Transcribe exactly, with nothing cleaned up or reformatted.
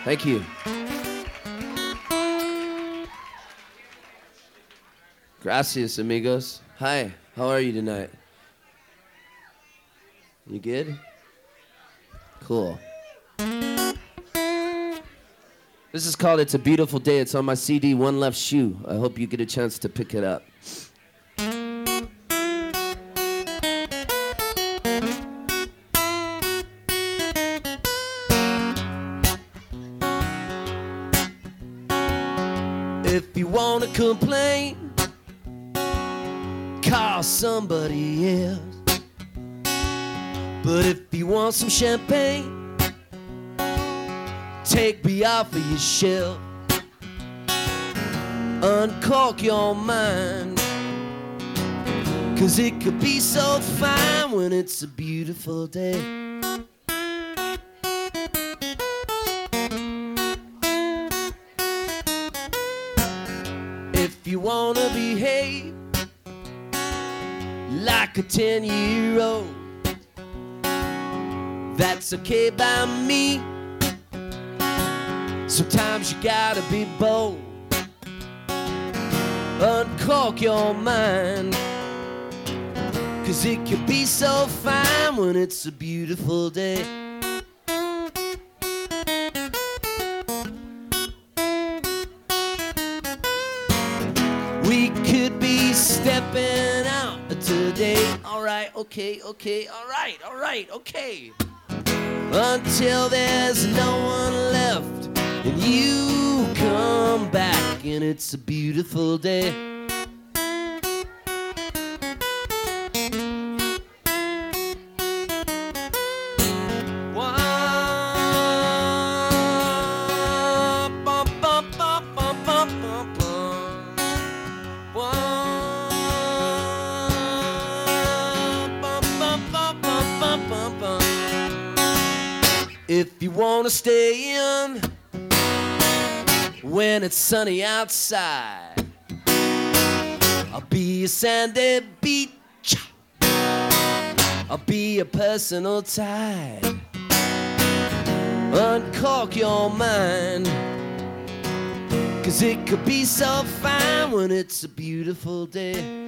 Thank you. Gracias, amigos. Hi, how are you tonight? You good? Cool. This is called It's a Beautiful Day. It's on my C D, One Left Shoe. I hope you get a chance to pick it up. If you wanna complain, call somebody else. But if you want some champagne, take me off of your shelf. Uncork your mind, 'cause it could be so fine when it's a beautiful day. If you wanna behave like a ten-year-old, that's okay by me. Sometimes you gotta be bold. Uncork your mind, 'cause it can be so fine when it's a beautiful day. We could be stepping out today. Alright, okay, okay, alright, alright, okay. Until there's no one left and you come back and it's a beautiful day. If you wanna stay in when it's sunny outside, I'll be a sandy beach, I'll be a personal tide. Uncork your mind, 'cause it could be so fine when it's a beautiful day.